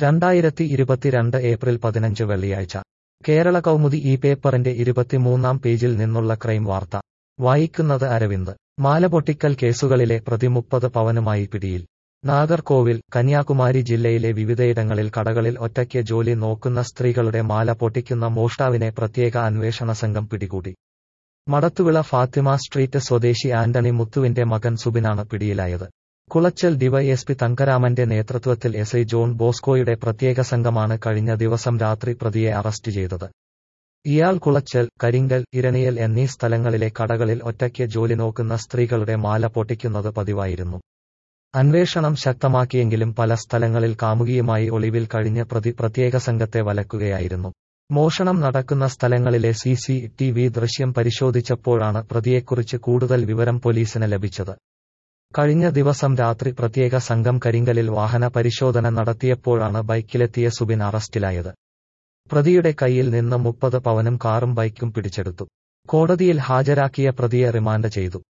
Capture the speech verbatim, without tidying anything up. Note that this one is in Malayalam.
രണ്ടായിരത്തി ഇരുപത്തിരണ്ട് ഏപ്രിൽ പതിനഞ്ച് വെള്ളിയാഴ്ച കേരള കൗമുദി ഈ പേപ്പറിന്റെ ഇരുപത്തിമൂന്നാം പേജിൽ നിന്നുള്ള ക്രൈം വാർത്ത വായിക്കുന്നത് അരവിന്ദ്. മാലപൊട്ടിക്കൽ കേസുകളിലെ പ്രതി മുപ്പത് പവനുമായി പിടിയിൽ. നാഗർകോവിൽ, കന്യാകുമാരി ജില്ലയിലെ വിവിധയിടങ്ങളിൽ കടകളിൽ ഒറ്റയ്ക്ക് ജോലി നോക്കുന്ന സ്ത്രീകളുടെ മാല പൊട്ടിക്കുന്ന മോഷ്ടാവിനെ പ്രത്യേക അന്വേഷണ സംഘം പിടികൂടി. മടത്തുവിള ഫാത്തിമ സ്ട്രീറ്റ് സ്വദേശി ആന്റണി മുത്തുവിന്റെ മകൻ സുബിനാണ് പിടിയിലായത്. കുളച്ചൽ ഡിവൈഎസ്പി തങ്കരാമന്റെ നേതൃത്വത്തിൽ എസ് ഐ ജോൺ ബോസ്കോയുടെ പ്രത്യേക സംഘമാണ് കഴിഞ്ഞ ദിവസം രാത്രി പ്രതിയെ അറസ്റ്റ് ചെയ്തത്. ഇയാൾ കുളച്ചൽ, കരിങ്കൽ, ഇരണിയൽ എന്നീ സ്ഥലങ്ങളിലെ കടകളിൽ ഒറ്റയ്ക്ക് ജോലി നോക്കുന്ന സ്ത്രീകളുടെ മാല പൊട്ടിക്കുന്നത് പതിവായിരുന്നു. അന്വേഷണം ശക്തമാക്കിയെങ്കിലും പല സ്ഥലങ്ങളിൽ കാമുകിയുമായി ഒളിവിൽ കഴിഞ്ഞ് പ്രതി പ്രത്യേക സംഘത്തെ വലക്കുകയായിരുന്നു. മോഷണം നടക്കുന്ന സ്ഥലങ്ങളിലെ സി സി ടി വി ദൃശ്യം പരിശോധിച്ചപ്പോഴാണ് പ്രതിയെക്കുറിച്ച് കൂടുതൽ വിവരം പോലീസിന് ലഭിച്ചത്. കഴിഞ്ഞ ദിവസം രാത്രി പ്രത്യേക സംഘം കരിങ്കലിൽ വാഹന പരിശോധന നടത്തിയപ്പോഴാണ് ബൈക്കിലെത്തിയ സുബിൻ അറസ്റ്റിലായത്. പ്രതിയുടെ കയ്യിൽ നിന്ന് മുപ്പത് പവനും കാറും ബൈക്കും പിടിച്ചെടുത്തു. കോടതിയിൽ ഹാജരാക്കിയ പ്രതിയെ റിമാൻഡ് ചെയ്തു.